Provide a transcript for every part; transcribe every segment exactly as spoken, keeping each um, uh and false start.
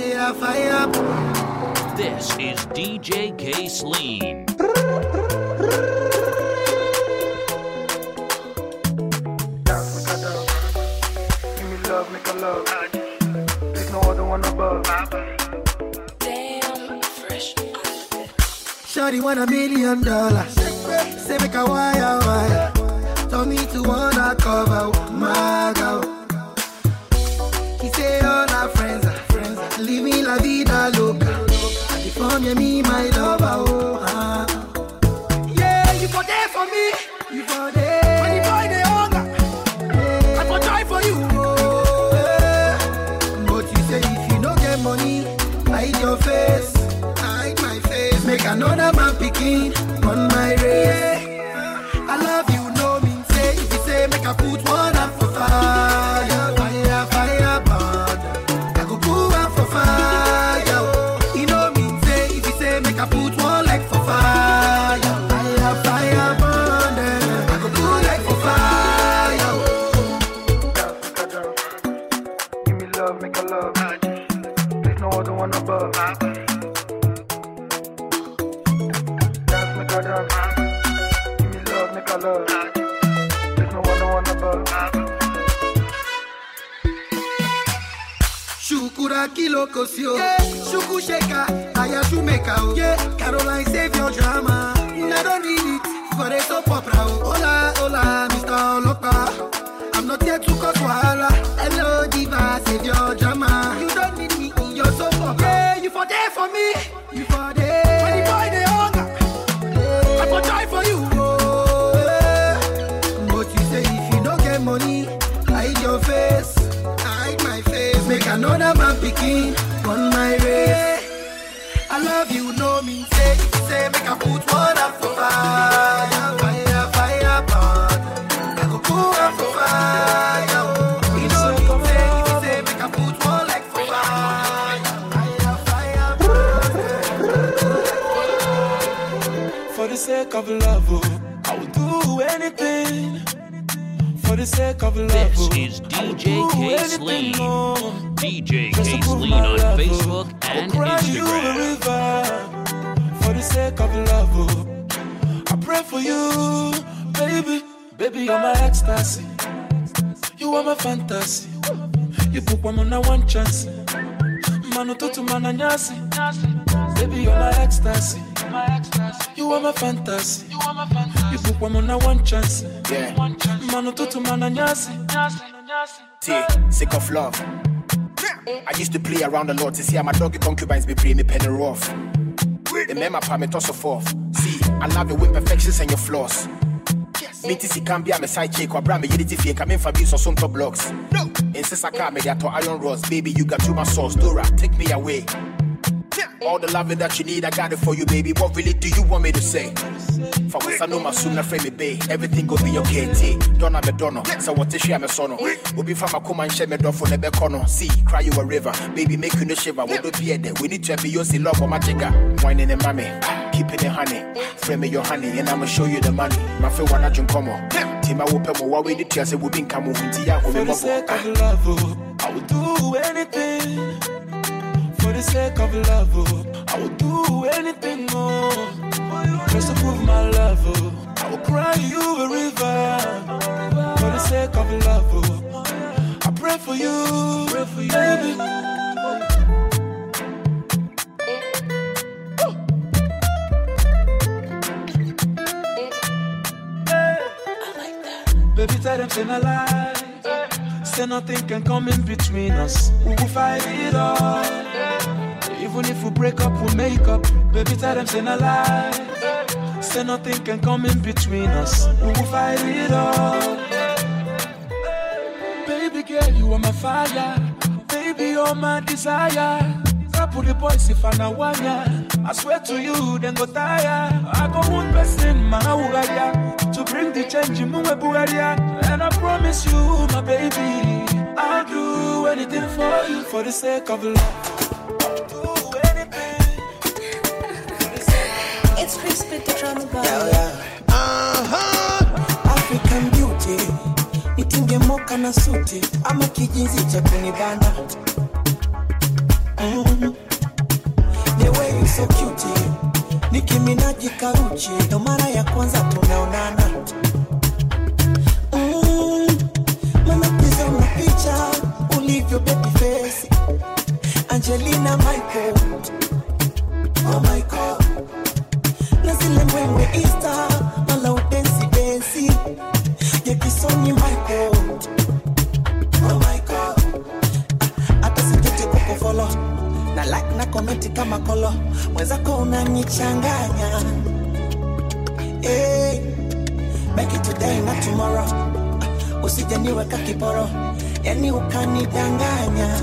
fire, fire. This is D J K-Sleen. Give me love, make a love. There's no other one above. Damn, fresh. Shawty want a million dollars. Say make a wire, wire. Told me to wanna cover my girl. He say all our friends are friends. Living la vida loca. California, me, my lover, oh, uh. Yeah, you for there for me. You for there. When the boy they hunger, yeah. I for try for you, oh, yeah. But you say if you don't get money, hide your face, hide my face. Make another man picking on my race. I love you, no mean say. If you say make I put one up for fire, fire, fire, burn. I go put one for fire. You know mean say. If you say make I put one like for fire, fire, fire, burn. I go put like for fire. Give me love, make a love. There's no other one above. Dance, make a dance. Give me love, make a love. There's no other one above. Shukura kilo kosio, yeah. Shuku sheka, aya shumeka, oh. Yeah. Caroline save your drama. I don't need it for the soap opera. Oh. Hola, hola, Mister Olopa. I'm not here to cause wahala. Hello, diva, save your drama. You don't need me in your soap opera. Yeah, you for there for me. You for there. When the boy they hunger, yeah. I for die for you. Oh, yeah. But you say if you don't get money, hide your face, hide my face. Make another man picking on my race. I love you, no mean say. If you say make I put one up for fire, fire, fire, burn. I go put up for fire. You know me say. If you say make I put one like for fire, fire, fire, burn. For the sake of love, oh, I will do anything. For the sake of love, This oh, is I will D J do K-Sleen. anything, oh. D J Just to prove K-Sleen my on love, Facebook oh. I and will cry you a Instagram. river. For the sake of love, oh, I pray for you, baby. Baby, you're my ecstasy. You are my fantasy. You put one on one chance. Manu tutu mananyasi. Baby, you're my ecstasy. You are my fantasy. You put one on one chance. Yeah. Manu tutu mananyasi. T, sick of love. I used to play around a lot to see how my doggy concubines be bringing me penny rough. The men my me toss so forth. See, I love you with perfections and your flaws. Me to see can be a side chick or brand me unity fake. I'm in for abuse or some top blocks. No, insist I can't make that to iron rods. Baby, you got too much sauce. Dora, take me away. All the loving that you need, I got it for you, baby. What really do you want me to say? For once I know my soon frame me bay. Everything go be okay, T. Donna Madonna. So what is she am a sono? We'll be from a come and share me door for the becono. See, cry you a river. Baby, make you no shiver. What do be there? We need to have your love or my jigger. Whining the mommy. Keeping the honey. Frame me your honey, and I'ma show you the money. My feel one I come on. Team I will pay more. What we need to say we've been coming with Tia. For the sake of love, oh, I will do anything. For the sake of love, oh, I will do anything, oh. Just to prove my love, oh, I will cry you a river. For the sake of love, oh, I pray for you, pray for you, baby. Baby, tell them say no lie. Say nothing can come in between us. We will fight it all. Even if we break up, we make up. Baby, tell them say no lie. Say nothing can come in between us. We will fight it all. Baby girl, you are my fire. Baby, you're my desire. Put the boys if I know one ya. I swear to you, then go tire. I go one person, my Ugaria, to bring the change in my Bugaria. And I promise you, my baby, I'll do anything for you for the sake of love. I'll do anything. It's crispy the drama boy. Yeah, yeah. Uh-huh. African beauty. Nitinge moka na suti. Ama kijinzi cha kunibana. Mm-hmm. Nicki Minaj Karuchi, ndo mara ya kwanza tumeonana. Mm, mama pesa una picha, ulivyo baby face. Angelina Michael, oh my God. Na zile mbwembwe Insta, mala udensi densi. Ya kisoni Michael, oh my God. Ata sijeti kuku follow, na like na komenti kama kolo. Mwenzako unanichanganya. Hey, make it today not tomorrow. Usije niweka kiporo, yani ukanidanganya.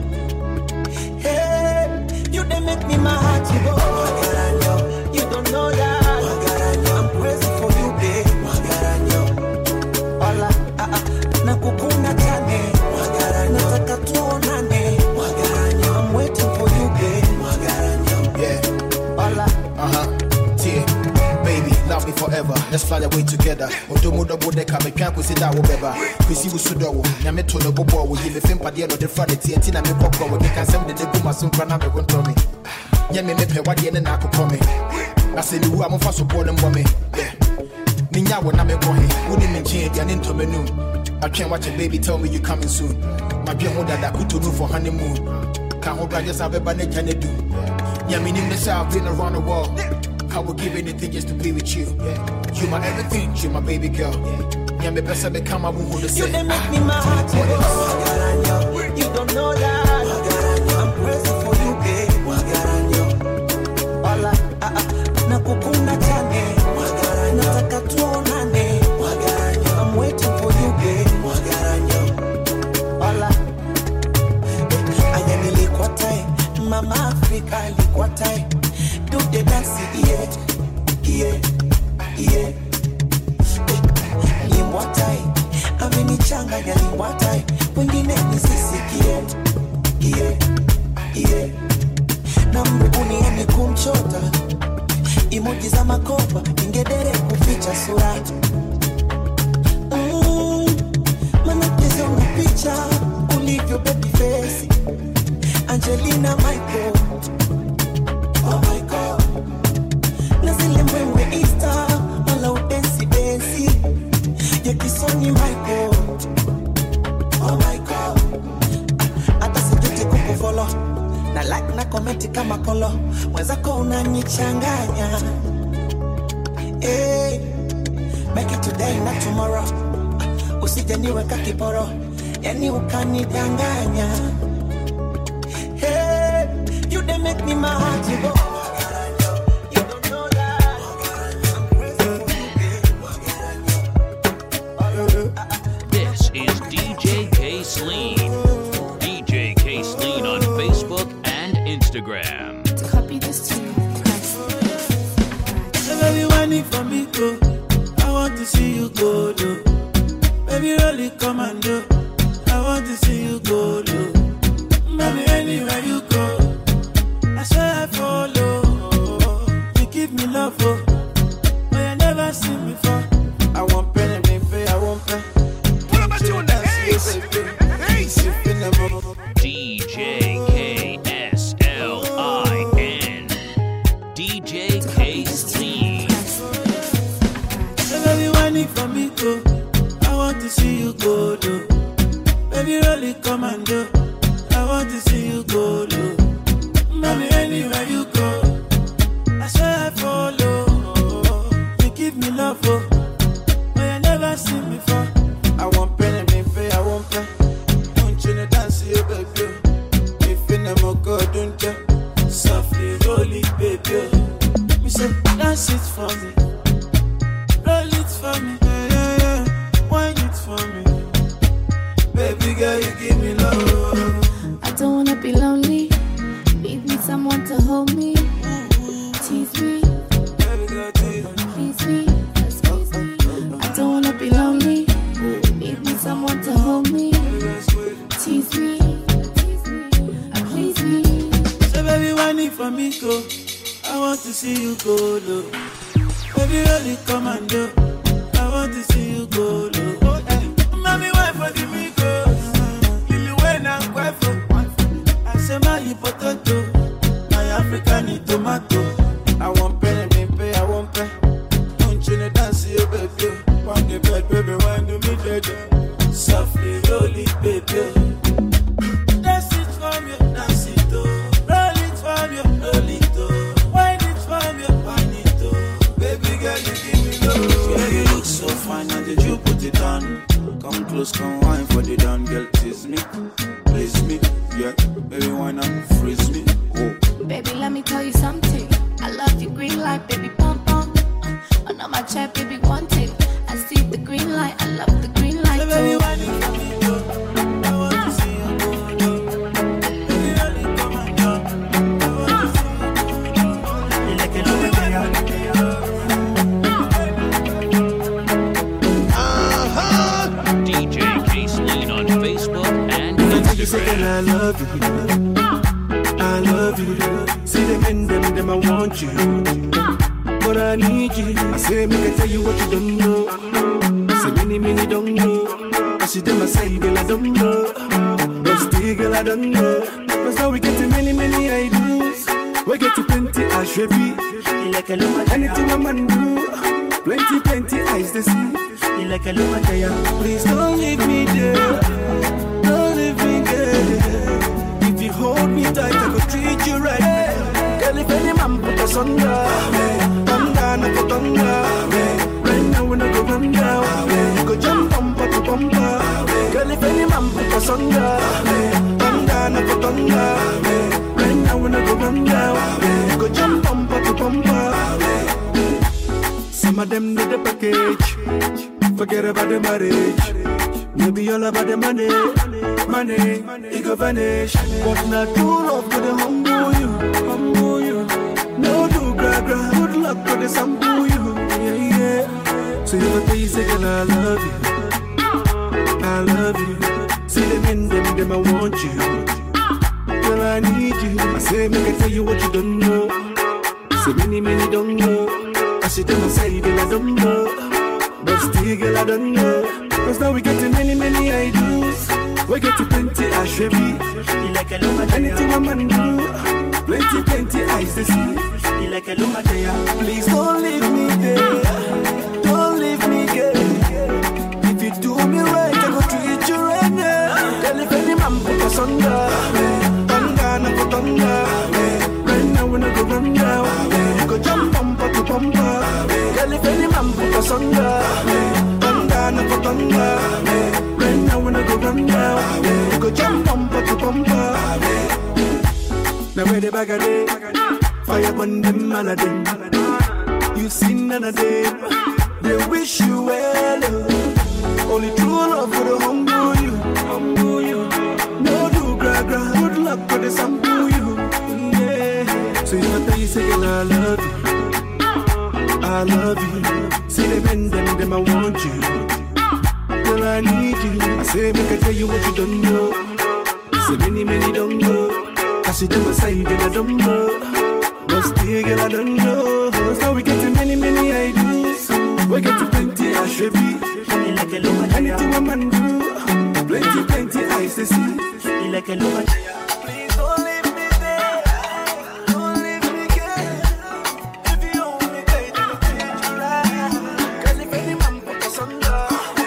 Hey, you dey make me my heart to go. Magaranyo, you don't know that. Magaranyo, I'm crazy for you, babe. Magaranyo, hola, ah ah, nakukuna tane. Magaranyo, nataka tuonane. Magaranyo, I'm waiting for you, babe. Magaranyo, Yeah, hola. uh-huh, T, baby, love me forever, let's fly away together. Odomo double decker, me can't consider that whatever. Kwisi usudo, nyame to the bobo, we give a film paddy no the Friday, T N T na me pop, we can send the debut, my son, Prana, me won't tell me. Nyame me pay what the end and I could come. I said, you are my first support and woman. Yeah, Ninya when I'm a boy, wouldn't mean change and into menu. I can't watch a baby tell me you coming soon. My dear mother that could do for honeymoon. Can't hold I just have a banana can do. Yeah, me in the south, been around the world. I would give anything just to be with you. You my everything, you my baby girl. Yeah, me best I become, I won't hold the You same. dey make me my heart to go. Magaranyo, you don't know that. Magaranyo, I'm crazy for you, babe. Magaranyo, hola, ah ah, nakukuna tane. Magaranyo, nataka tuonane. Magaranyo, I'm waiting for you, babe. Magaranyo, hola. Aya nilikuwa tai, mama Afrika ilikuwa tai. Do the dance, yeah, yeah, yeah. Limbwatai, amenichanganya limbwatai. Wengine nisisikie, yeah, yeah. Na mbuguni yani kumchota. Emoji za makopa, ingedere kuficha sura. Mm, mana pesa una picha, ulivyo baby face. Angelina Michael, oh my God. Na zile mbwembwe Insta, mala udensi densi. Ya kisoni Michael, oh my God. Ata sijeti kuku follow, na like na komenti kama kolo. Mwenzako unanichanganya. Hey, make it today not tomorrow. Usije niweka kiporo, yani ukanidanganya. Hey, you dey make me my heart to go. You don't know that. I'm crazy for you, babe. This is D J K Sleen. D J K Sleen on Facebook and Instagram. To copy this tune, press. So baby, when it for me go, I want to see you go low. Baby, really come and do. I want to see you go low. Baby, anywhere you go, I swear I follow. You give me love, oh, but I never seen before. I want pen and paper, I want pen. What am I doing? Ace, Ace, D J K S L I N. D J K Sleen. So baby, when it for me go, I want to see you go low. Baby, really come and do. I want to see you go low. Baby, anywhere you go, I swear I follow. You give me love, oh, but I never seen before. I want pen and paper, I want pen. Don't you know dance, you baby? If you never go, don't you? Softly roll it, baby. Me say dance it for me, roll it for me, yeah, yeah, yeah. Wine it for me, baby girl, you give me love. I don't wanna be lonely. Need me someone to hold me. Tease me, Baby girl, tease me. please me, squeeze me. I don't wanna be lonely. Need me someone to hold me. Tease me, tease me, please me. So baby, why need for me go? I want to see you go low. Baby, really come and do. I want to see you go low. Hey, mommy, why for the me go? Lily when I'm quite for. I say my potato, my African tomato. I want pen and I love you, I love you. See them in them, them I want you, but I need you. I say me can tell you what you don't know. Say many many don't know. I see them I say girl I don't know, but still girl I don't know. Cause now we get to many many ideas. We get to plenty I should be. Like a luma, anything a man do. Plenty plenty eyes to see. Like a luma, please don't leave me there. Don't leave me there. If you hold me tight, I could treat you right. Girl, if any man put us under, I'm down at the thunder. Right now when I go run down, go jump bumper to bumper. Girl, if any man put us under, I'm down at the thunder. Right now when I go run down, go jump bumper to bumper. Some of them need the package. Forget about the marriage. Maybe all about the money. Money, it go vanish. But not true love to the humble you. Humble you. No do gra gra. Good luck to the sample you. Yeah, yeah. So you have to say, girl, I love you. I love you. See them in them, them I want you. Girl, I need you. I say, make I tell you what you don't know. Say many, many don't know. I see them, I say, girl, I don't know. But still, girl, I don't know. Cause now we get to many, many ideas. We get to plenty, I should be. Like a luma, anything a man do. Plenty, plenty eyes to see. Like a luma, please don't leave me there. Don't leave me there. If you do me right, I go treat you right now. Tell if any man put us under. Thunder, no go thunder. Right now when I go run down, go jump bumper to bumper. Tell if any man put us under. Thunder, no go thunder. Right now when I go run down, go jump bumper to bumper. Now where the bag of day, fire burn them all of them. You see none of them, they wish you well. Only true love for the humble you, humble you. No do gra gra, good luck for the sample you. Yeah. So you have to say, girl, I love you, I love you. See them in them, them I want you. Girl, I need you. I say, make I tell you what you don't know. Say many, many don't know. I see them aside, girl, I don't know. But still, girl, I don't know. So we get to many, many ideas. We get to plenty, I should be. Like a luma, anything a man do. Plenty, plenty eyes to see. Like a luma. Please don't leave me there. Don't leave me there. If you only take the future right. Cause if any man put us under.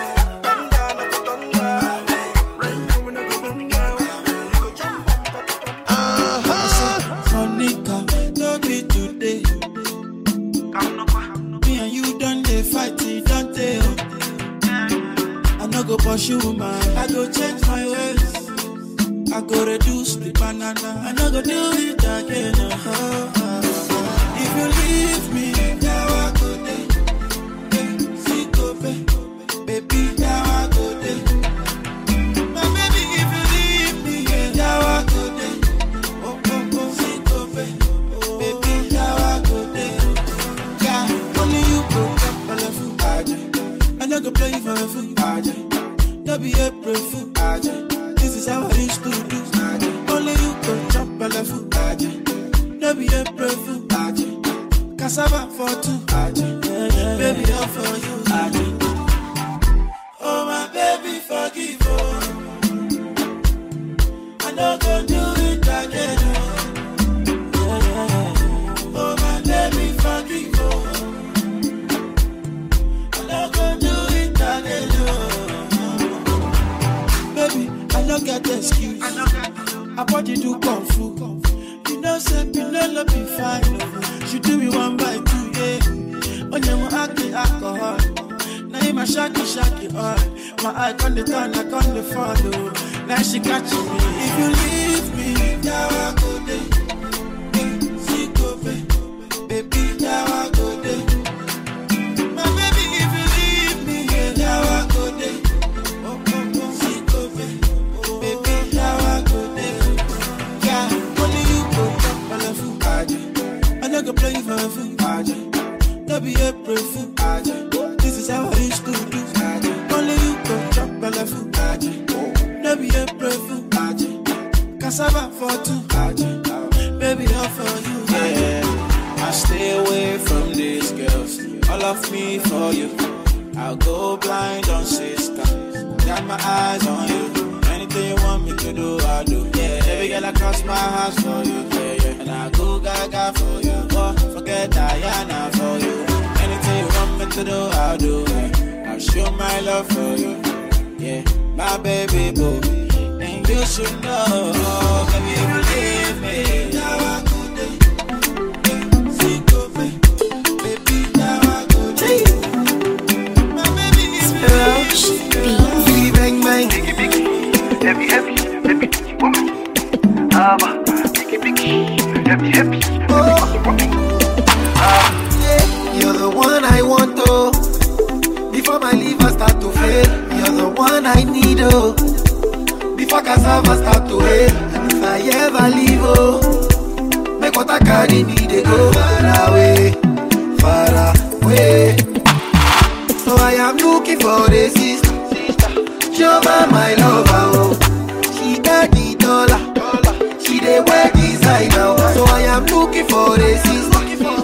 Go pursue man, I go change my ways. I go reduce the banana, I no go do it again. Uh-huh. If you leave me, now I go there. See go baby, now I go there. My baby, if you leave me, now I go there. Oh oh oh, see go baby, now I go there. Yeah, only you go up my left foot, I no go play for a foot, no be April Fool. This is how I used to do. Only you can chop a la food. No be April Fool. Cassava for two. Baby, all for you. Oh my baby, forgive me. I no go do it again. Oh my baby, forgive me. I no go do it again. Baby, I don't get excuse. I bought you do kung fu. You know, say, Pinelo be fine. She do me one by two, yeah. On your acting alcohol. Now you my shaky, shaky, all. My eye on the turn, I on the follow. Now she catching me. If you leave me, now I go there. See, go, baby, now I go there. My baby, if you leave me, now I go there. I no go play for a fool. No be April Fool. This is how I used to do. Only you can chop a la fool. No be April Fool. cassava for two. Baby, all for you. Yeah, I stay away from these girls. All of me for you. I'll go blind on sister. Got my eyes on you. Anything you want me to do, I'll do. Yeah, every girl I cross my hands for you. Yeah, yeah. And I'll go gaga for you. Oh, forget Diana for you. Anything you want me to do, I'll do. Yeah. I'll show my love for you. Yeah, my baby boo. And you should know, baby, if you leave me, now I go there. See, go, baby, now I go there. My baby is Roach Beats. Biggie bang bang. Biggie biggie, heavy heavy, baby do you want me? Ah, biggie biggie, heavy heavy, Oh, baby do you want me? Ah, yeah, you're the one I want to. Before my liver start to fail, you're the one I need, oh. Before cassava start to hail, and if I ever leave, oh, make what I carry me, they go far away, far away. So I am looking for a sister, Joma, my lover, oh. She got the dollar, she dey wear designer, oh. So I am looking for a sister,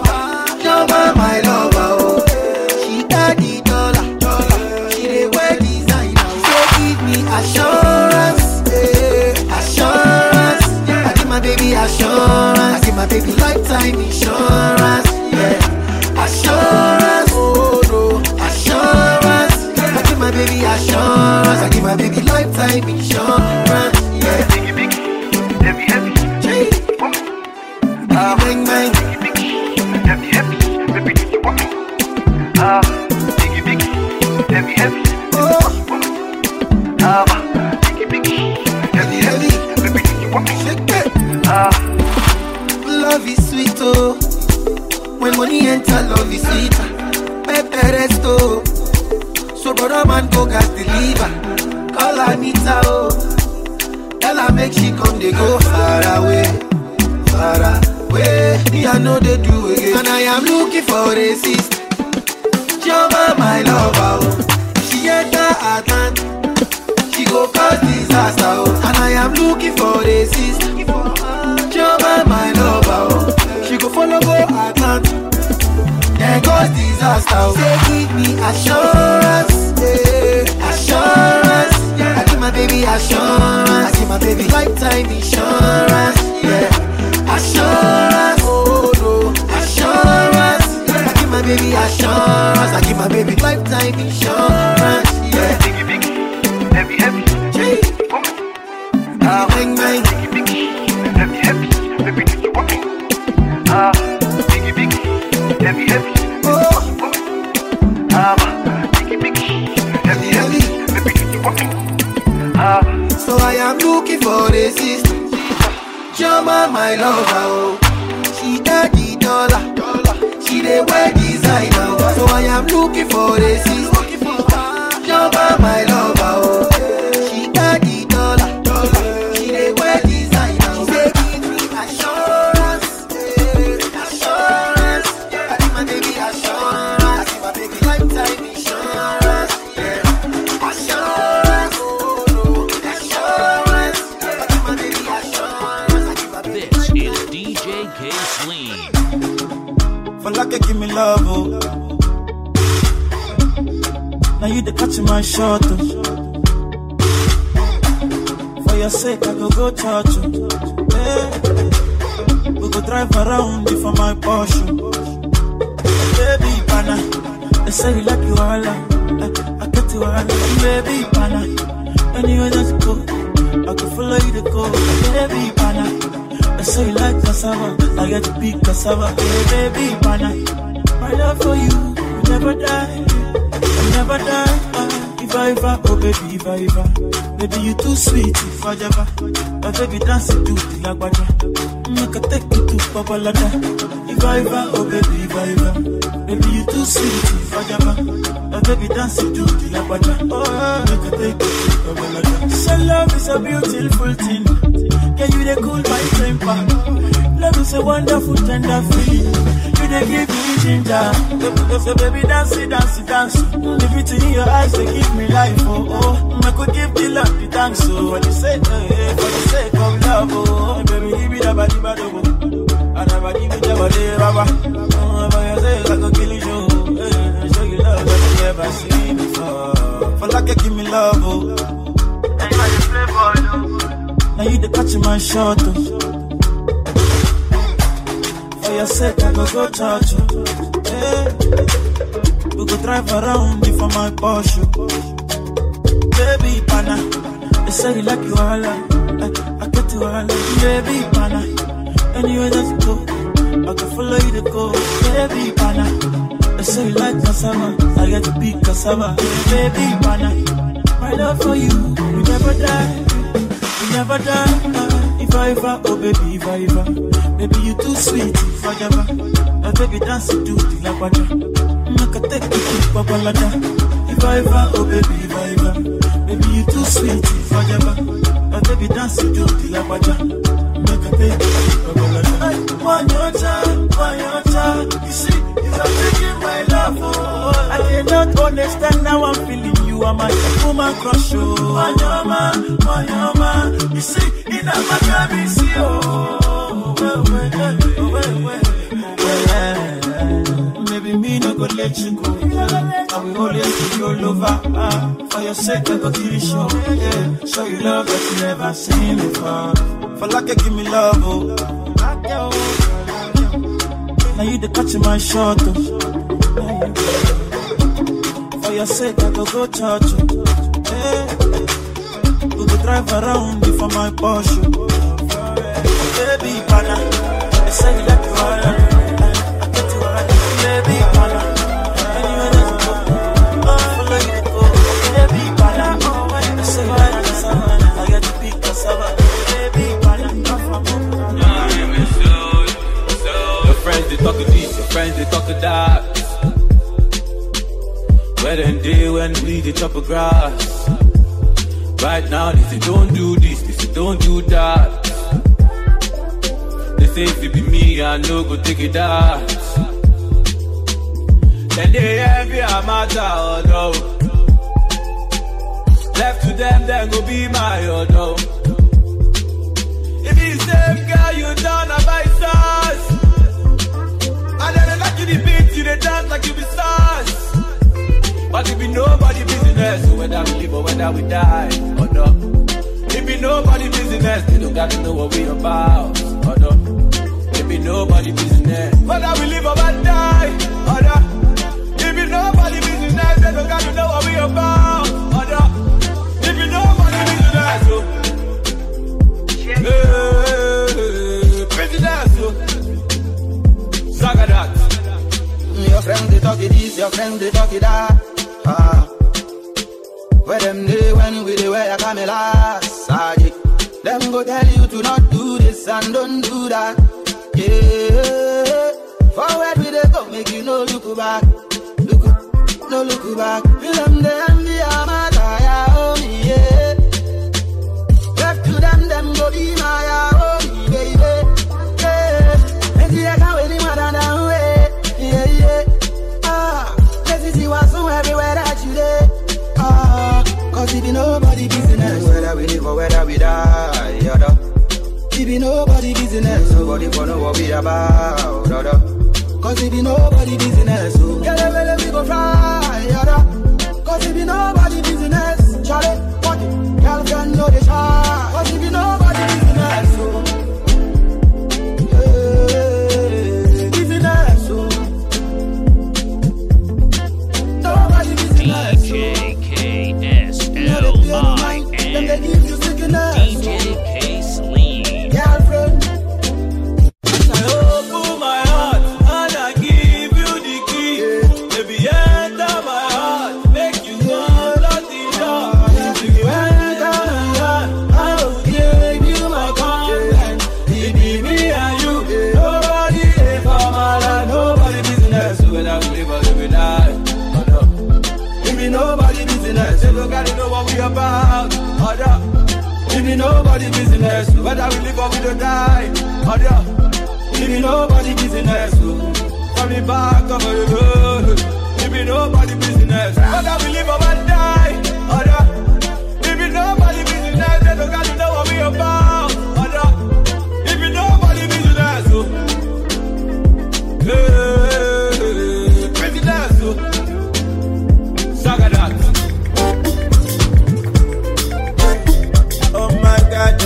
Joma, my lover, oh. She got the dollar, she dey wear designer, oh. So give me assurance, eh, assurance. I give my baby assurance, I give my baby lifetime insurance, yeah. Assurance, oh no, assurance. I give my baby assurance, I give my baby lifetime insurance, yeah. biggie biggie, heavy heavy, Gee, do you want me? bang bang bang. Biggie biggie, heavy heavy, baby do you want me? Ah, biggie biggie, heavy heavy, Oh, ah, biggie biggie, heavy heavy, baby do you want me? shake it. Ah, Love is sweet, oh. When money enter, love is sweeter. Pepe resto. So brother man go gas deliver. Call Anita, oh. Tell her make she come, they go far away, far away. Me I know they do again. And I am looking for a sister, Joma, my lover, oh. She enter Atlanta, she go cause disaster, oh. And I am looking for a sister, Joma, my lover, oh. She go follow go Atlanta, then cause disaster, oh. Say give me assurance, yeah, assurance. I give my baby assurance, I give my baby lifetime insurance, yeah. Assurance, oh no, assurance. I give my baby assurance, I give my baby lifetime insurance, yeah. biggie biggie, heavy heavy, Gee, do you want me? Ah, bang bang. biggie biggie, heavy heavy, baby do you want me? Ah, biggie biggie, heavy heavy, Oh, ah, biggie biggie, heavy heavy, baby do you want me? Ah, so I am looking for a sister, Joma, my lover, oh. She got the dollar, she dey wear designer, oh. So I am looking for a sister, Joma, my lover, oh. She got the dollar, she dey wear designer, oh. Say give me assurance, eh, assurance. I give my baby assurance, I give my baby lifetime insurance, yeah. Assurance, oh no, assurance. I give my baby assurance, I give my baby. This is D J K Sleen. For like give me love, oh. Now you the catch my shot, oh. For your sake, I go go church, oh. Yeah. We go drive around you for my Porsche. Baby, pana, they say you like you all, I, I get you all, baby, pana. Anywhere that go, I can follow you to go, baby, pana. They say you like cassava, I get to big cassava, hey, baby, pana. My love for you will never die, will never die. Uh, if I ever, oh baby, if I ever, baby you too sweet, if I ever, oh baby dance it to the lagwaja, make a take you to Babalada. If I ever, oh baby, if I ever, baby you too sweet, if I ever, oh baby dance it to the lagwaja, oh make a take you to Babalada. So love is a beautiful thing, can you they cool my temper? Love is a wonderful, tender feeling. You they give me ginger. So baby, dance it, dance it, dance. The beauty in your eyes, they give me life. Oh, oh. I could give the love the thanks. So for the sake, eh, for the sake of love, oh, baby, give me the body, body, oh. I never give you the body, baba. Oh, for your sake, I could kill you. Eh, show you love that you never seen before. For like you give me love, oh. And you are the playboy, oh. Now you the catch my shot, oh. For your sake, I go go touch you. Hey. We go drive around before my Porsche. Baby, pana, they say you like you all, I, I get you all. Baby, pana, anywhere that you go, I can follow you to go. Baby, pana, they say you like cassava, I get to be cassava. Baby, pana, my love for you, we never die, we never die. If I ever, oh baby, if I ever, baby you too sweet, if I ever, oh baby dance it to the labaja, make a take you to Babalada. If I ever, oh baby, if I ever, baby you too sweet, if I ever, oh baby dance it to the labaja, make a take you to Babalada. One your time, one your time, you see, you are taking my love, oh, I cannot understand now I'm feeling you are my woman crush, oh, one your man, one your man, you see, in a Miami, see, oh, well, well, well, well, well, maybe me no go let you go, I will always be your lover, ah, for your sake I go kill you, show, yeah, show you love that you never seen before, for like you give me love, oh, now you the catch my shot, oh, for your sake I go go touch you, yeah. We go drive around before my Porsche. Baby, pana, they say you like you all, I get you all. Baby, pana, anywhere that you go, I follow you to go. Baby, pana, they say you like cassava, I get to be cassava. Baby, pana, come from home. Your friends they talk this, your friends they talk that. Where them day when we the chop of grass. Right now, they say don't do this, they say don't do that. They say if it be me, I no go take it out. Then they envy a matter, oh no. Left to them, then go be my oh no. If you same girl, you down a by stars. And then they like you the beat, you they dance like you be stars. But it be nobody business, so whether we live or whether we die, or no. It be nobody business, they don't gotta know what we about, or no. It be nobody business, whether we live or die, or no. It be nobody business, they don't gotta know what we about, or no. It be nobody business, so. Hey, business, so. Saga that. Your friend they talk it this, your friend they talk it that. Ah, where them day when we dey wear a camera, Sadi. Them go tell you to not do this and don't do that. Yeah, forward we dey go, make you no look back, look, no look back. Them they envy a matter, oh me, yeah. Left to them, them go be my oh me, baby. Yeah, and see I can't wait any more than that way. Yeah, yeah. Ah, let's see what's so everywhere that you there. Ah, cause it be nobody business, whether we live or whether we die, yada. It be nobody business, nobody for know what we about, yada. Cause it be nobody business, so get a way we go fly, yada. Cause it be nobody business, Charlie, what it, girlfriend know the shot. Cause it be nobody business, so yeah, business, so nobody business, D J K S L I N D J K Sleen. Girlfriend, I open my heart and I give you the key. Baby, enter my heart, make you go lock the door. If you enter my heart, I will give you my consent. It be me and you, nobody here for my life, nobody business. Whether we live or we die, oh no. It be nobody business, they don't gotta know what we about, oh no. It be nobody business, whether we live or we don't die, oh no. It be nobody business. Tell me back over your road. It be nobody business. Whether we live or die, other. It be nobody business. They don't got to know what we about, other. It be nobody business. Hey, business. Saga that. Oh my God.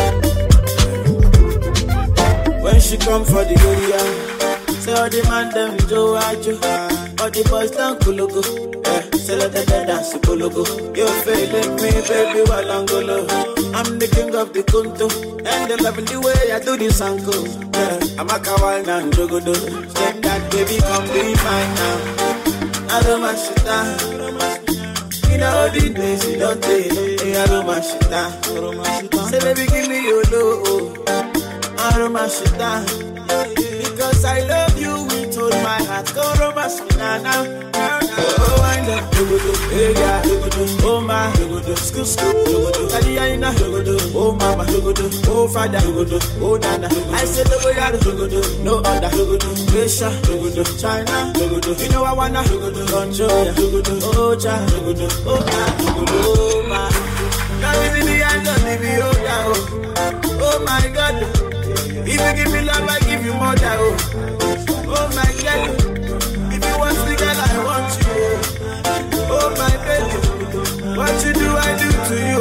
When she come for the area, say all the man them do ajo, all the boys down kulugu. Eh, say let the dance kulugu. You feeling me, baby, while I'm golo. I'm the king of the kunto, and they loving the way I do this uncle. Yeah, I'm a kawaii and jogodo. Say that baby, come be mine now. I don't want shit down. You know the days you don't take. I don't want shit down. Say baby, give me your love. I don't want shit down. Because I love you with all my heart. Go romance me now, now, now, now. Oh, I know. Hey, yeah. Oh, my. Scoop, scoop. Taliana. Oh, mama. Oh, father. Oh, nana. I said, no, no other. Russia. China. You know I wanna control ya. Oh, child. Oh, my. Oh, my. Now is in the end of the video. Oh, my God. If you give me love, I give you more than oh. Oh my God. If you want me, girl, I want you. Oh my baby. What you do, I do to you.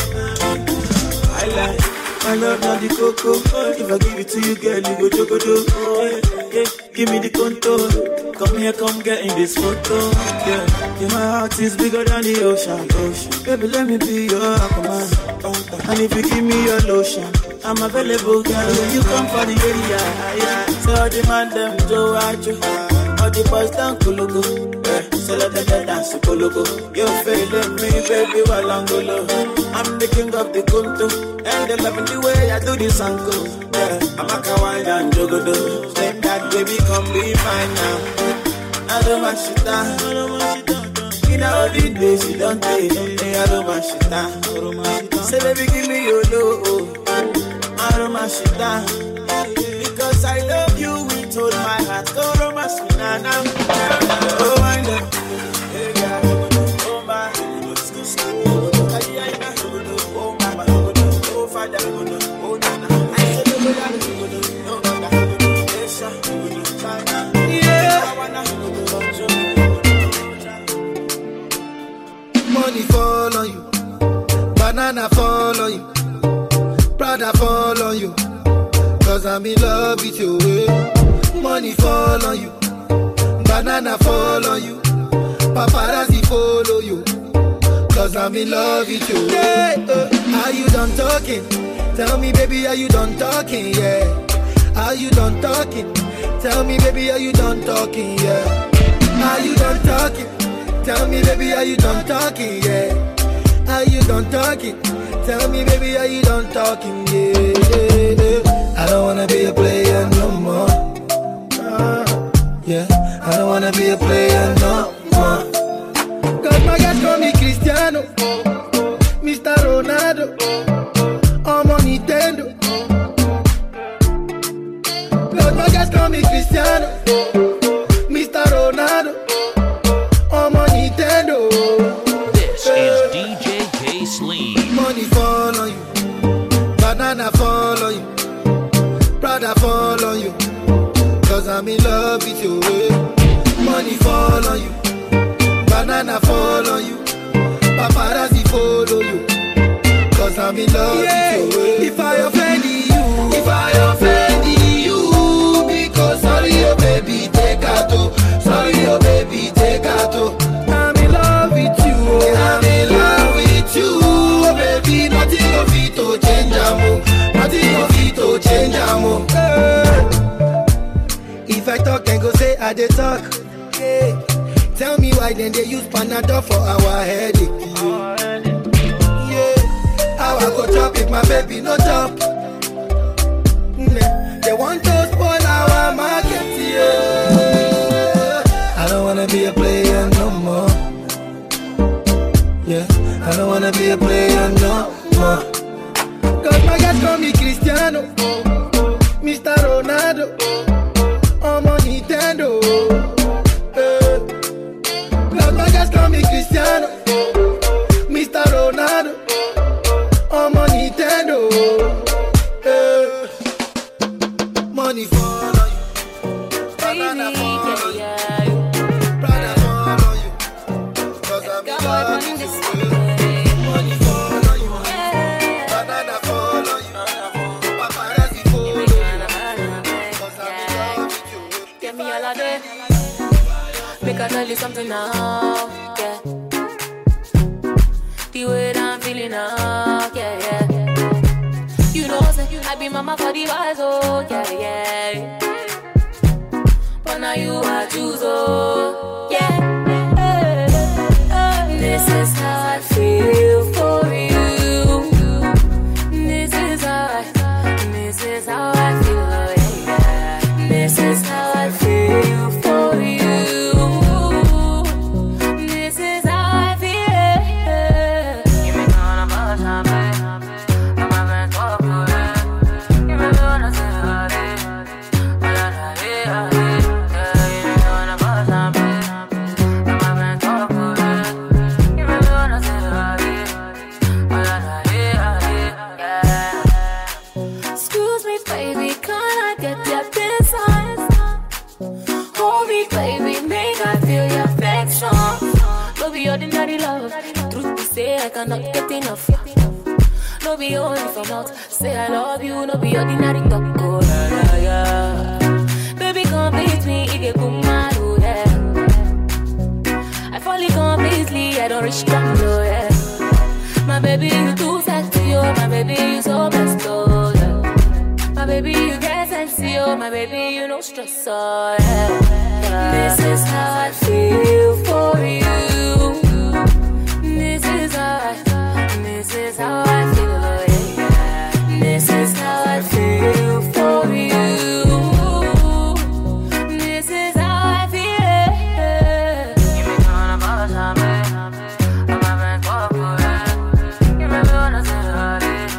I like my love, not the cocoa. If I give it to you, girl, you go jogo do. Oh, yeah, yeah. Give me the contour. Come here, come get in this photo. Yeah, yeah, my heart is bigger than the ocean. Ocean. Baby, let me be your aquaman. And if you give me your lotion, I'm available, girl. When you come for the area, yeah. So all the man them do ajo, all the boys down kulugu. Yeah, so let the dance kulugu. You feeling me, baby, while I'm golo. I'm the king of the kunto, and they loving the way I do this uncle. Yeah, I'm a kawaii and jogodo. Say that baby, come be mine now. I don't want shit down. You know the days you don't take. Hey, I don't want shit down. Say baby, give me your love. I don't want shit down. Because I love you with all my heart. Go romance me now, now. Oh, I know. Oh, my. Oh, mama. Oh, father. Oh, nana. I said, no, no, no, no, money fall on you, banana fall on you, Prada fall on you, cause I'm in love with you. Money fall on you, banana fall on you, paparazzi follow you, cause I'm in love with you. Yeah, uh, are you done talking? Tell me baby, are you done talking? Yeah, are you done talking? Tell me baby, are you done talking? Yeah, are you done talking? Tell me baby, are you done talking? Yeah, are you done talking? Tell me baby, are you done talking? Yeah, yeah, yeah. I don't wanna be a player no more. Uh, yeah, I don't wanna be a player no more. Cause my guys call me Cristiano, Mister Ronaldo, I'm on Nintendo. Cause my guys call me Cristiano, Mister Ronaldo, I'm on Nintendo. This is D J K Sleen. Money fall on you, banana fall on you, Prada fall on you, cause I'm in love with you. Money fall on you, banana fall on you, paparazzi follow you, cause I'm in love yeah. with you. If I offend you, if I offend you, because sorry oh baby, take out oh, sorry oh baby, take out oh. I'm in love with you, I'm in love with you, oh baby, nothing of it to change amo, nothing of it to change amo. If I talk and go say I dey talk, yeah. Tell me why then they use Panadol for our headache. Yeah, how I go chop if my baby no chop? Mm, they want to spoil our market, yeah. I don't wanna be a player no more. Yeah, I don't wanna be a player no more. Cause my guys call me Cristiano, Mister Ronaldo, Ronaldo. I'm on Nintendo. Eh. Las Vegas call me Cristiano. Mister Ronaldo. I'm on Nintendo. Eh. Money follow you. Banana follow you. Brother follow you. Cause I'm in love with you. Money follow you. Banana follow you. Paparazzi follow you. Cause I'm in love with you. Get me all of day. Make I tell you something now, yeah. The way that I'm feeling now, yeah, yeah. You know, say, I be mama for the boys, oh, yeah, yeah. But now you are choose, oh, yeah. Hey, hey, this is how I feel for you. This is how I, this is how I feel, oh, yeah. This is how I feel for you. This is how I feel. Give me all of my time, babe. I'm a man for good. Give me all of my Excuse me, baby, can I get your business? Hold me, baby, make I feel your affection. No be ordinary love. Truth be say, I cannot get enough. No be only from out. Say I love you, no be ordinary talk. Oh, yeah, yeah, yeah. Baby, come beat me, it get good, man, oh, yeah. I fall in completely, I don't reach down low, yeah. My baby, you too sexy, oh, my baby, you so best, oh, yeah. My baby, you get sexy, oh, my baby, you no stress, oh, yeah, yeah. This is how I feel for you. This is how I, this is how I feel, oh, yeah. This is how I feel for you. This is how I feel. Give me all of my time, babe. I'm a man for good. Give me all of my time, babe.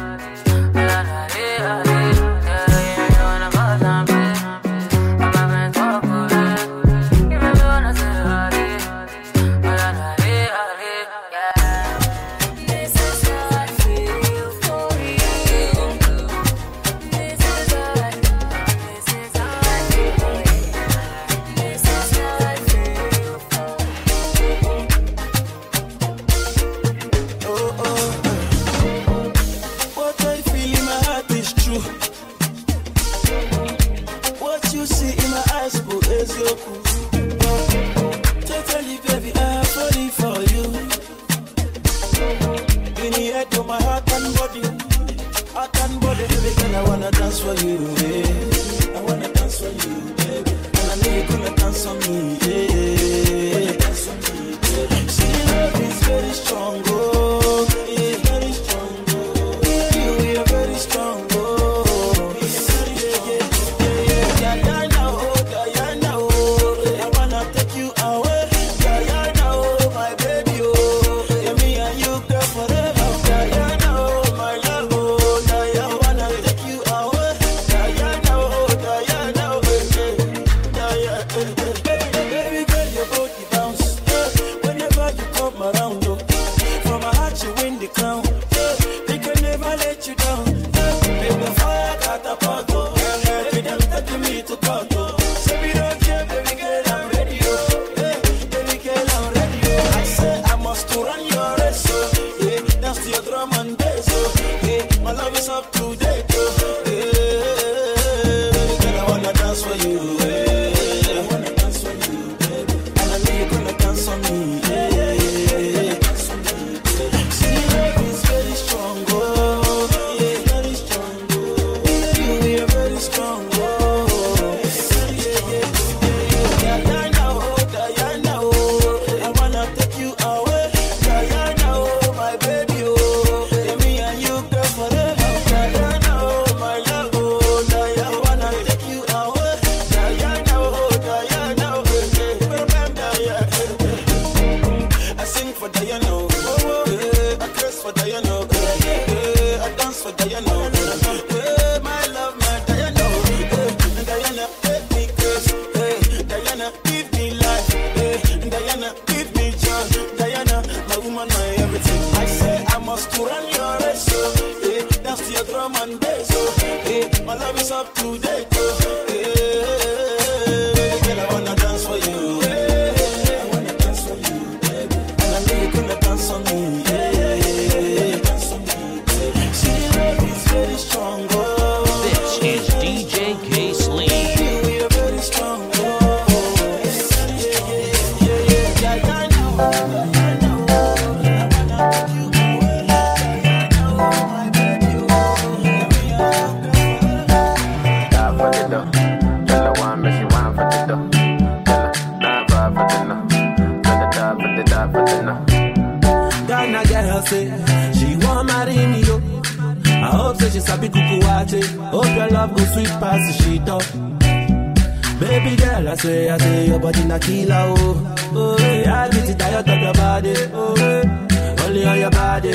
girl say she want marry me, yo. I hope say she sabi kukuwache. Hope your love go sweet past the shit up. Baby girl, I swear, I say your body na killer, oh. Oh, yeah, I get it tired of your body, oh, yeah. Only on your body.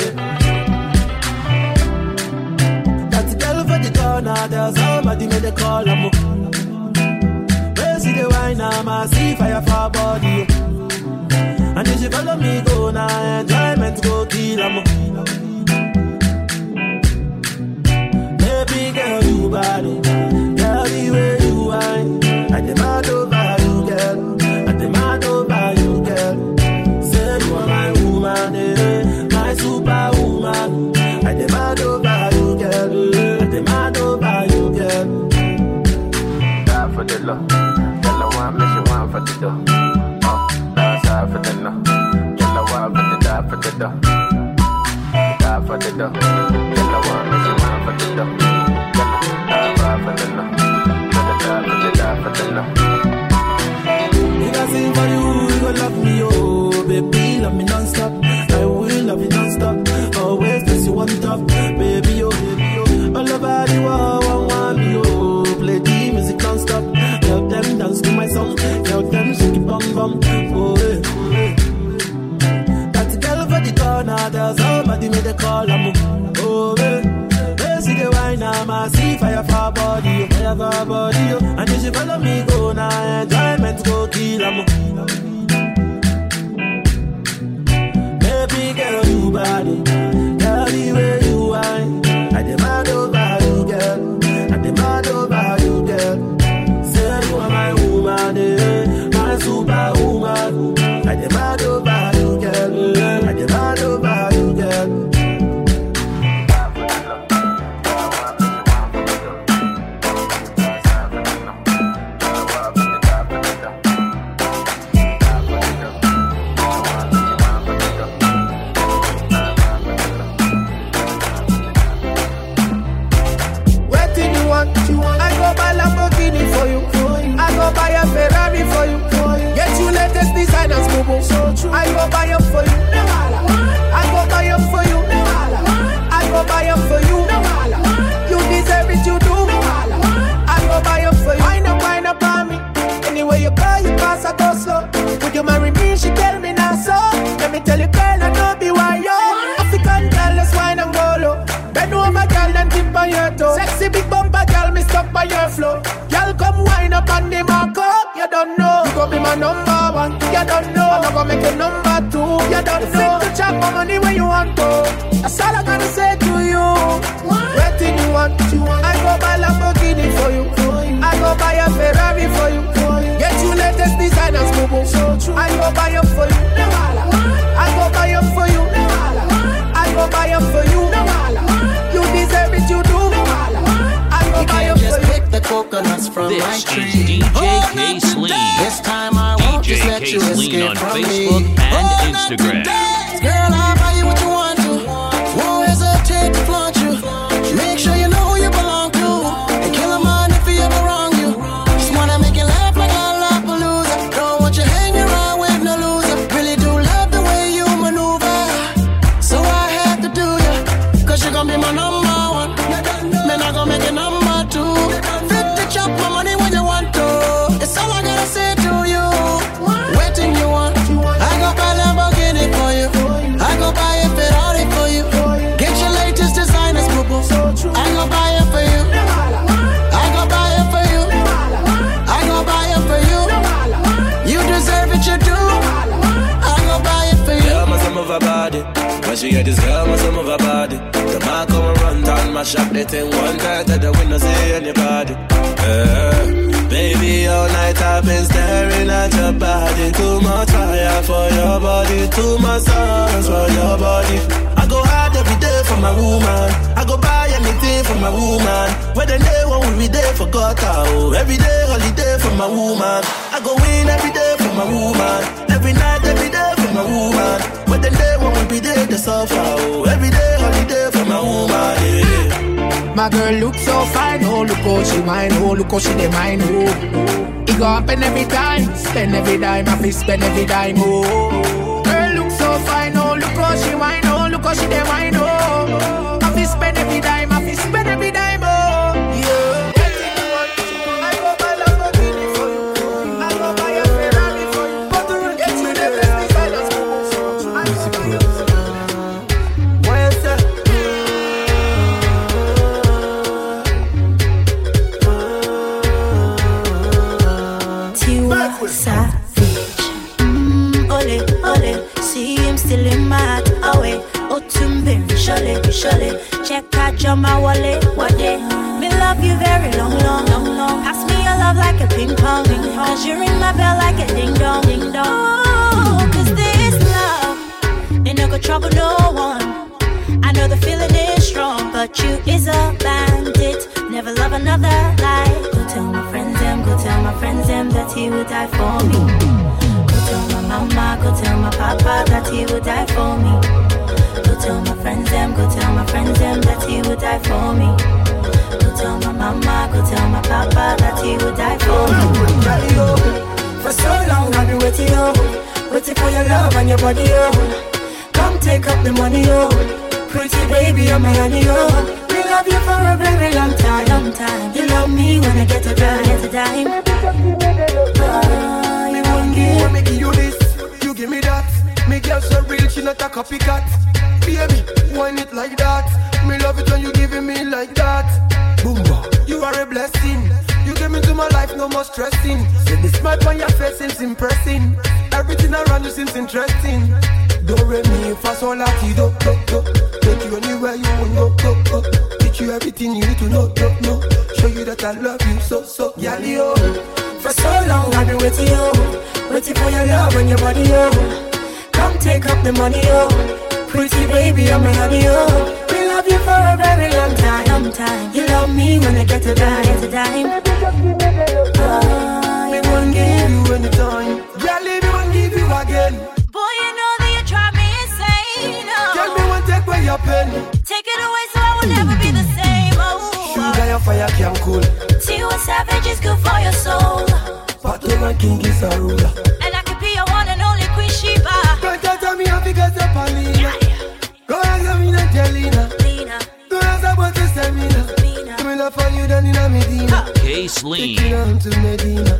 That's the girl for the corner, there's somebody made a call, I'm where see the wine, I'm a see fire for her body, oh. And if you follow me, go now, enjoyment go kill, I'm baby girl, you body, girl, the way you whine. I demand over you, girl. I demand over you, girl. Say you are my woman, eh? My superwoman. I demand over you, girl. I demand over you, girl. Die for the love. Girl, I want me, she want for the dough. Oh, that's hard for the no. Girl, I want for the die for the dough. Die for the dough. Girl, I want me, she want for the dough. Girl, I die for the no. If I sing for you, you gon' love me, oh. Baby, love me non-stop. I will love you non-stop. Always place you on top. Baby, oh, baby, oh. All over the world, one want me, oh. Play the music non-stop. Help them dance to my song. Help them shake it bum bum. Oh, eh, oh, eh. That's the girl for the corner. There's somebody made a call, I'm oh, eh. See the wine, I'm a see fire for her body, fire for her body, and if she follow me, go now, enjoyment go kill, I'm baby girl, you body, girl, the way you whine, I demand over you, girl, I demand over you, girl, say you are my woman, eh, my superwoman, I demand over you, girl, I demand over you, girl. I go buy up for you. I go buy up for you. I go buy up for you. You deserve it, you do. I go buy up for you. Wind up, wind up on me. Anyway you go, you pass, I go slow. Would you marry me? She tell me now so. Let me tell you, girl, I know be why yo. African girl, let's wine and go low. Bend over, girl, and tip on your toe. Sexy big bumper, girl, me stuck by your flow. Girl, come wine up on the marco. You don't know. You go be my number one. You don't know. I'm not gonna make it number two. You don't know. Fit to chop my money when you want to. That's all I'm gonna say to you. Waiting you want. I go buy Lamborghini for you. I go buy a Ferrari for you. Get you latest designers, boo boo. I go buy up for you. I go buy up for you. I go buy up for you. You deserve it, you do. I go buy up for you. The coconuts from this my tree. Is D J K Sleen. This time I won't D J just let K you Sleen escape on from Facebook me. and Instagram. Girl, I'll buy you what you want to. Won't hesitate to flaunt you. Make sure you know who you belong to. And kill a man if he ever wrong you. Just wanna make you laugh like a Lollapalooza. Don't want you hanging around with no loser. Really do love the way you maneuver. So I had to do ya. Cause you're gonna be my number one. Man, I gonna make it number two. Fit to chop my money when you want to. It's all I gotta say to you. Waiting you want. I go buy Lamborghini for you. I go buy a Ferrari for you. Get your latest designers, boo boo. I go buy it for you. I go buy it for you. I go buy it for you. You deserve it, you do. I go buy it for you. Girl must move her body. When she get this girl must move her body. The man come and run down my shop. They think one time that the window see anybody. Uh, baby, all night I've been staring at your body. Too much fire for your body. Too much songs for your body. I go hard every day for my woman. I go buy anything for my woman. When the day when we be there for God, oh. Every day holiday for my woman. I go win every day for my woman. Every night, every day for my woman. When the day when we be there to suffer, oh. Every day holiday for my woman, yeah. My girl look so fine, oh look how she whine, oh look how she dey mine, oh. It go happen every time, spend every dime, I fi spend every dime, oh. Girl look so fine, oh look how she whine, oh look cause she dey mine, oh. I fi spend every dime, I fi spend every dime, oh. Yeah. I go buy Lamborghini for you. I go buy a Ferrari for you. But to get you the best design, I go buy you. Where's that? Tiwa Savage. Mm, ole, ole. See him still in my heart. Away. Otumbe, surely, surely. Check out your my wallet. What day? Me love you very long, long, long, long. Pass me your love like a ping pong, ping pong. Cause you ring my bell like a ding dong, ding dong. Oh, cause this love ain't no go trouble no one. I know the feeling is strong, but you is a bandit. Never love another life. Go tell my friends them, go tell my friends them that he would die for me. Go tell my mama, go tell my papa that he would die for me. Go tell my friends them, go tell my friends them that he would die for me. Go tell my mama, go tell my papa that he would die for me. For so long I've been waiting, oh, waiting for your love and your body, oh. Come take up the money, oh. Pretty baby, I'm a honey, oh. We love you for a very long time, long time. You love me when I get a dime, get a dime. Oh, you won't give. When me give you this, you give me that. Me girl so real, she not a copycat. Baby, whine it like that. Me love it when you giving me like that. Boomba, you are a blessing. You came into my life, no more stressing. See the smile on your face seems impressing. Everything around you seems interesting. Don't rate me for so lucky, do, do, do. Take you anywhere you want, go, go, go. Teach you everything you need to know, know, know. Show you that I love you so, so, yally, oh. For so long I've been waiting, oh. Waiting for your love and your body, oh. Come take up the money, oh. Pretty baby, I'm a honey, oh. We love you for a very long time, long time. You love me when I get a dime, get a dime. Oh, me won't give you any time. Yeah, leave me won't give you again. Boy, you know that you drive me insane, oh. Tell me one take away your pen. Take it away so I will never be the same, oh. Sugar and fire can cool. Tiwa Savage is good for your soul. Partner and king is a ruler. And I could be your one and only Queen Sheba. Don't tell me how to get up on Lena. Go ask me Angelina. Lena. Go ask about the Semina. Lena. Me love for you than in a Medina. K-Sleen. Taking on to Medina.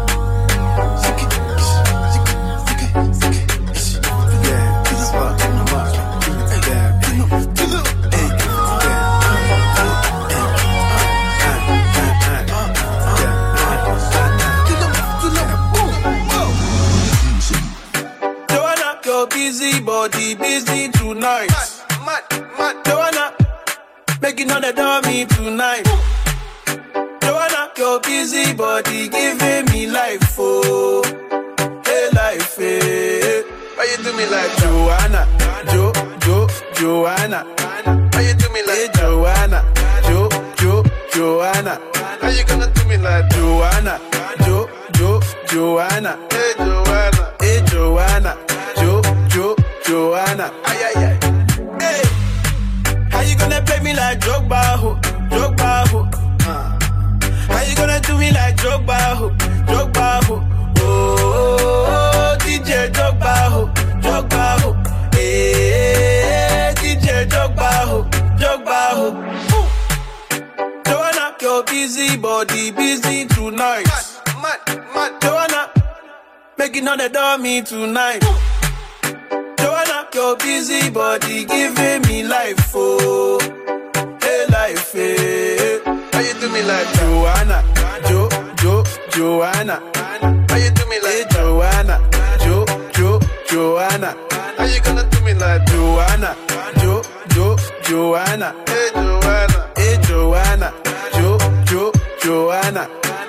Busy body, busy tonight. Mad, mad, mad. Joanna, making on the dummy tonight. Joanna, your busy body giving me life, oh, hey life, hey. Why you do me like Joanna, Jo, Jo, Joanna? Why you do me like hey, Joanna, Jo, Jo, Joanna? How you gonna do me like Joanna, Jo, Jo, Joanna? Hey Joanna, hey Joanna. Jo, Jo, Joanna, ay, ay, ay. Hey, how you gonna play me like Drogba, ho, Drogba, ho? Uh. How you gonna do me like Drogba, ho, Drogba, ho? Oh, oh, oh, D J Drogba, ho, Drogba, ho. Hey, D J Drogba, ho, Drogba, ho. Ooh. Joanna, your busy body, busy tonight. Mad, mad, mad. Joanna, making on the dummy tonight. Ooh. Joanna, your busy body giving me life, oh, hey life, hey. How you do me like Joanna, Jo, Jo, Joanna? How you do me like hey, Joanna, Jo, Jo, Joanna? How you gonna do me like Joanna, Jo, Jo, Joanna? Hey Joanna, hey Joanna, Jo, Jo, Joanna.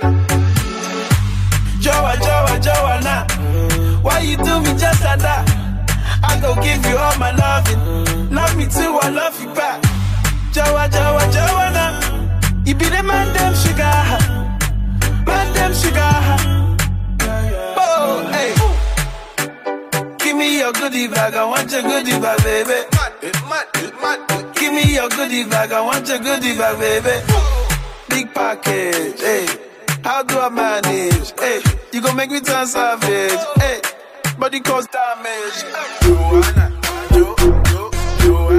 Joa, Joa, Joanna, why you do me just like that? I go give you all my loving. Love me too, I love you back. Joa, Joa, Joanna, you be the man, them sugar. Man, them sugar. Oh, hey. Give me your goodie bag, I want your goodie bag, baby. Give me your goodie bag, I want your goodie bag, baby. Big package, hey. How do I manage? Hey, you gon' make me turn savage, hey. Body cause damage. Joanna, Jo, Jo,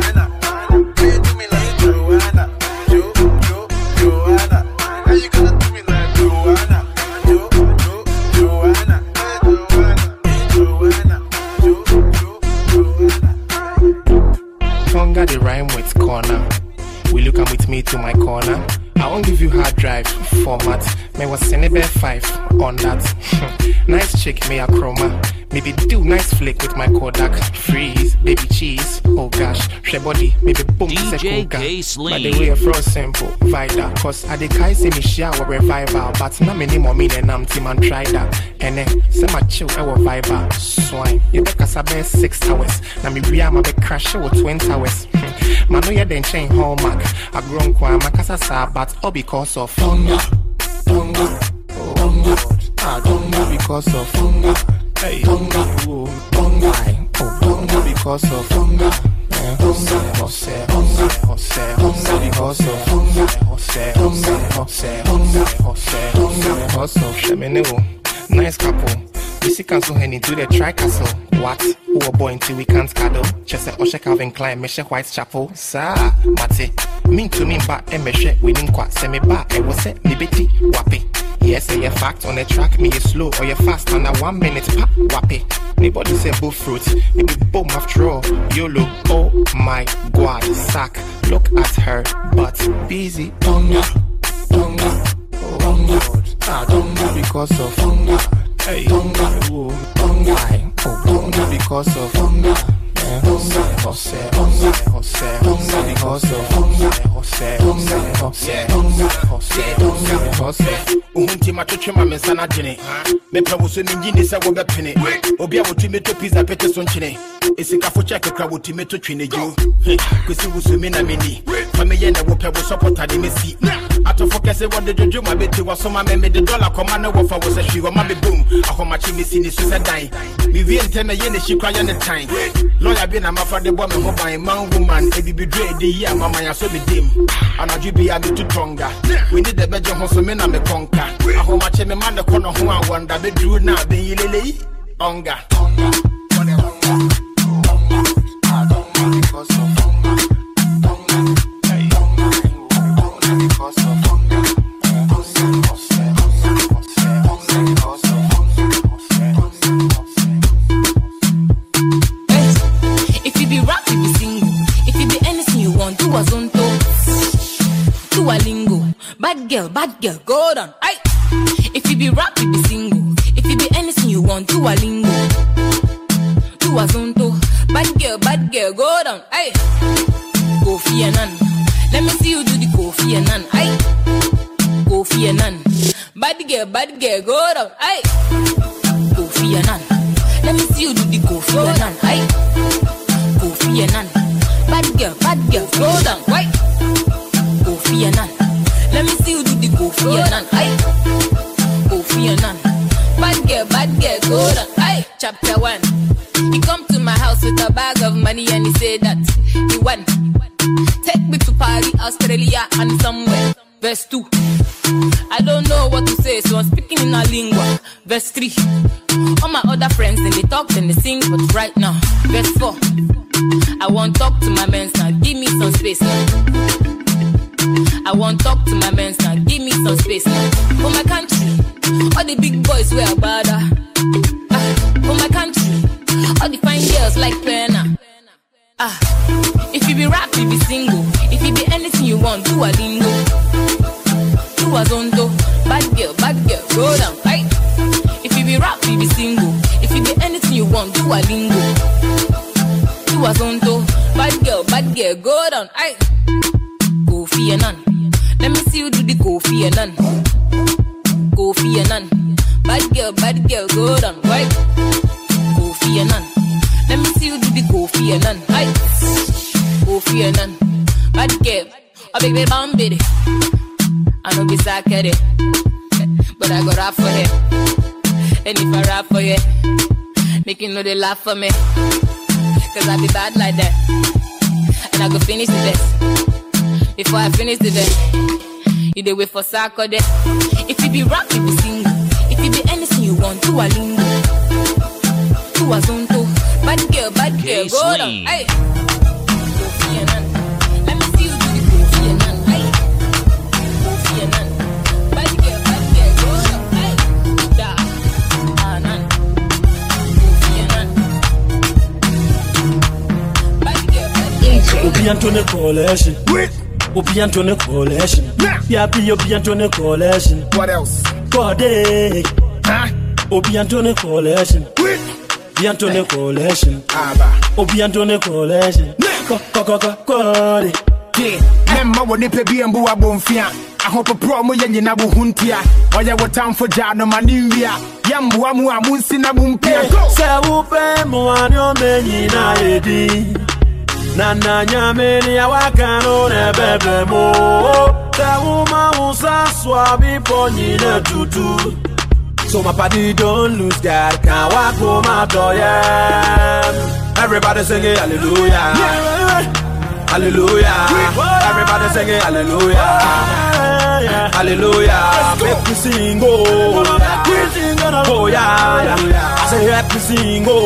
format. Me was sending five on that. Nice chick, me a chroma. Maybe do nice flick with my Kodak. Freeze, baby cheese. Oh gosh, she body, maybe boom, D J K By the way, for simple, Vida. Cause I the kai say me shower revival. But na me more me than I'm team and try that. And then, say my chill, I will vibe. Swine, you better sabe six hours. Na me bria ma be crash with twenty hours. Man, no, you then chain hallmark. I grown kwa makasa sa, but all because of hunger. Hunger, hunger. Ah, hunger because of hunger. Hey, hunger, oh, hunger, oh, hunger because of hunger. Hunger, hunger, hunger, hunger because of hunger. Hunger, hunger, hunger, hunger because of Shemeneo. Nice couple. We see cancel henny do the tri castle. What? Who a boy until we can't cuddle? Just say Osha Calvin Klein, Mesha Whitechapel. Sa, Mate. Mean to me, but a meshe winning quat semi bar. I was set liberty, wappy. Yes, say a fact on the track, me is slow or you fast on a one minute pop wappy. Nobody say bull fruit, it be boom after all. YOLO, oh my god, sack. Look at her, but busy. Hunger, hunger, hunger. Ah, hunger because of hunger. Hey, hunger, oh, hunger, oh, hunger because of hunger. Hunger, hunger, hunger, hunger because of hunger. Hunger, hunger, hunger because of. Uhunti machoche ma mensana jene. Me prawo so ninji ni se wo be pene. Obi a woti meto pizza pete so nchene. Esika fo check kra woti meto twene ju. Kwesi wusu me na meni. Fa me ye na wo pe wo supporter de mesi. Ato focus e won de jojo ma beti wo so ma me me de dollar koma na wo fa wo se hwi wo ma be boom. Ahoma chi mesi ni so se dan. Me wie ente na ye ne hwi kwa ye ne time. Lawyer be na ma fa de bo me ho ban man woman e bi bi dre de yi amama ya so be dem. Anaju bi ya be too tonga. We need the beje ho so me na me konka. Ahoma che me man de kono ho a wonder be dru na be yilele onga. Onga. I don't want because of hunger. Hunger. Hey, hunger. Because of hunger. If you be rap, you be single. If you be anything you want, do a zonto. Do a lingo. Bad girl, bad girl, go down. Aye. If you be rap, you be single. If you be anything you want, do a lingo. Do a zonto. Bad girl, bad girl, go down. Aye. Kofi Annan. Let me see you do the Kofi Annan. Aye. Kofi Annan. Bad girl, bad girl, go down. Aye. Kofi Annan. Let me see you do the Kofi Annan. Aye. Kofi Annan. Bad girl, bad girl, go down. Aye. Kofi Annan. Let me see you do the Kofi Annan. Aye. Kofi Annan. Bad girl, bad girl, go down. Aye. Chapter one. He come to my house with a bag of money and he said that he won. Take me to Paris, Australia and somewhere. Verse two. I don't know what to say, so I'm speaking in a lingua. Verse three. All my other friends, then they talk, then they sing, but right now. Verse four. I want talk to my men now, give me some space now. I want talk to my men now, give me some space now. For my country, all the big boys wear bada. Ah, for my country, all the fine girls like Pena. Ah, if you be rap, you be single. If you be anything you want, do a lingo. Do a zonto. Bad girl, bad girl, go down, right? If you be rap, you be single. If you be anything you want, do a lingo. Do a zonto. Bad girl, bad girl, go down, right? Kofi Annan. Let me see you do the Kofi Annan. Kofi Annan. Bad girl, bad girl, go down, right? Kofi Annan. Let me see you do the Kofi Annan. Aye. Kofi Annan. Bad girl. A baby bambidi. I know be sakere. But I go rap for her. And if I rap for you, make you know they laugh for me. Cause I be bad like that. And I go finish the best. Before I finish the best, you dey wait for Saturday. If you be rap, you be single. If you be anything you want, do a lingo. Do a zonto. Bad girl, bad girl, go down. Aye. Kofi Annan. Let me see you do the Kofi Annan. Aye. Kofi Annan. Bad girl, bad girl, go down. Aye. Da. Annan. Kofi Annan. Bad girl, bad girl, go down. Obi Antone Coalition. Obi Antone collection. Yeah, be Obi Antone collection. What else? Corday. Huh? Obi Antone collection. Obi Antone collection. Obi Antone collection. Corday. Yeah, Memma woni pe bi embu abonfia. I hope a promo yen na bu huntia. Oya what time for jano manivia. Yambu amu amunsi na bumpia. Se upe mo anyo menyi na edi. Na na nyameni ya wakano ne bebe mo. Se uma usa swabi ponyi ne tutu. So my body don't lose God. Can't walk home after yeah. Everybody sing it, hallelujah. Hallelujah. Everybody sing it, hallelujah. Hallelujah. Make me sing, oh. Oh, yeah, yeah. I say, let me sing, oh.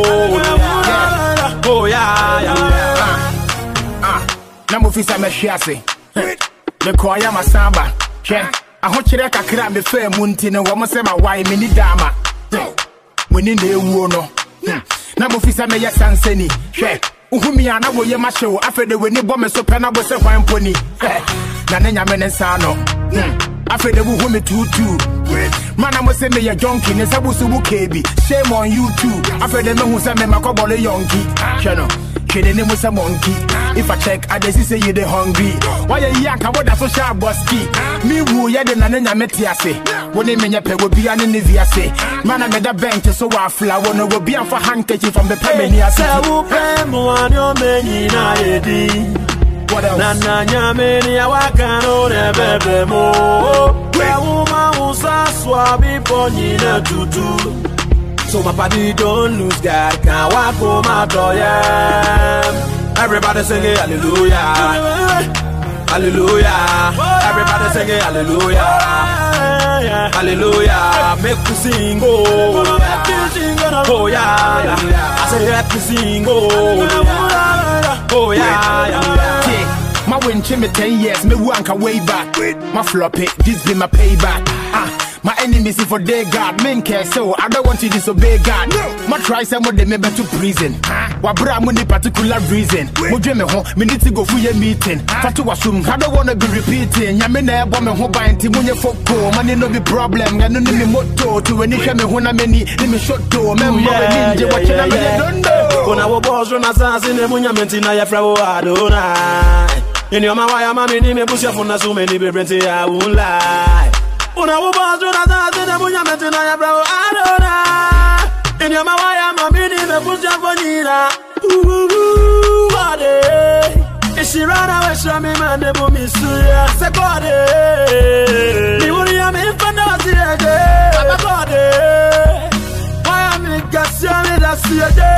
Oh, yeah, yeah. Ah, Namu Fisa Meshiasi. The choir Masamba. I hope you can cram the fair Muntino, almost say my wife, mini dama. When in the Wono. Namu Fisa Meya Sanseni. Uhumi ana wo ye ma show afede we ni bombe so pena bo se hwan poni na nenya menen sano afede wo humi tutu mana mo se me ye jonki ne sabu su bu kebi shame on you too afede me hu se me makobole yonki cheno kede ne mo se monkey if I check I dey see say you dey hungry why you yanka what that social boski me wu ye de na nenya metiase woni menye pe wo bia ne ne viase mana me da bench so wa fla wo no go bia for handkerchief from the pemeni ase Anyo menyi na edi. What else? Na na nyameni ya wakano ne bebe mo. We uma usa swabi ponyi ne tutu. So my body don't lose God. Can't walk home after yeah. Everybody sing it, hallelujah. Hallelujah. Everybody sing it, hallelujah. Hallelujah. Make me sing, oh. Oh, yeah, yeah. I say, let me sing, oh. Oh, yeah, yeah. My win chimney ten years, me wanka way back. My floppy, this be my payback. Ah, my enemies for their God, men care so I don't want to disobey God. My try some of them member to prison. Wa bra money particular reason. Mo dream me ho, me need to go for your meeting. Fatu wasum, I don't wanna be repeating. Ya me na ebo me ho ban ti munye foko. Money no be problem. Ya no ni me moto to any hwe me ho na mani, ni me shot to. Member ninja watch na me don't know. Ona wo boss na sansi ne munya menti na ya fra wo adona. In your mawaya mami ni me push your phone na so many be plenty I won't lie. Una wo boss na sansi ne munya menti na ya fra wo adona. In your mawaya mami ni me push your phone na. Ooh ooh body. If she run away show me man de bo mi suya. Se body. Ni wuri ya me fanda si ege. Baba body. Why am I gassia me da si ege.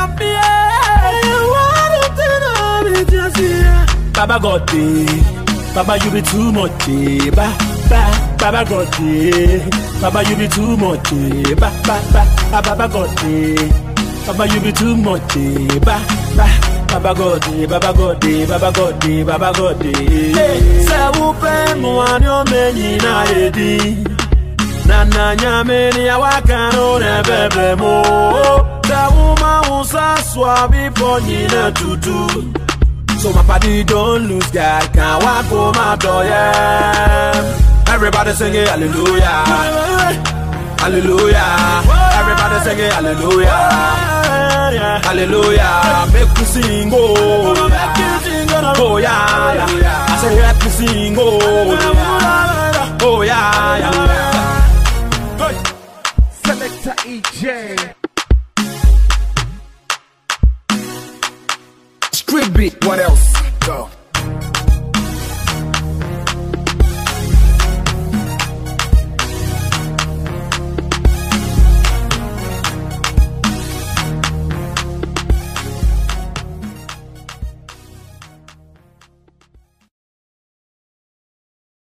Baba got it, Baba you be too much, ba ba. Baba got it, Baba you be too much, ba ba ba. Baba got it, Baba you be too much, ba ba. Baba got it, Baba got it, Baba got it, Baba got it. Se upe mo anyo menyi na edi. Na na nyameni ya wakano ne bebe mo. Se uma usa swabi ponyi ne tutu. So my body don't lose God. Can't walk home after yeah. Everybody sing it, hallelujah. Hallelujah. Everybody sing it, hallelujah. Hallelujah. Make me sing, oh. Oh yeah, yeah. I say let me sing, oh. Oh yeah, yeah. Selector E J. Street beat, what else? Go.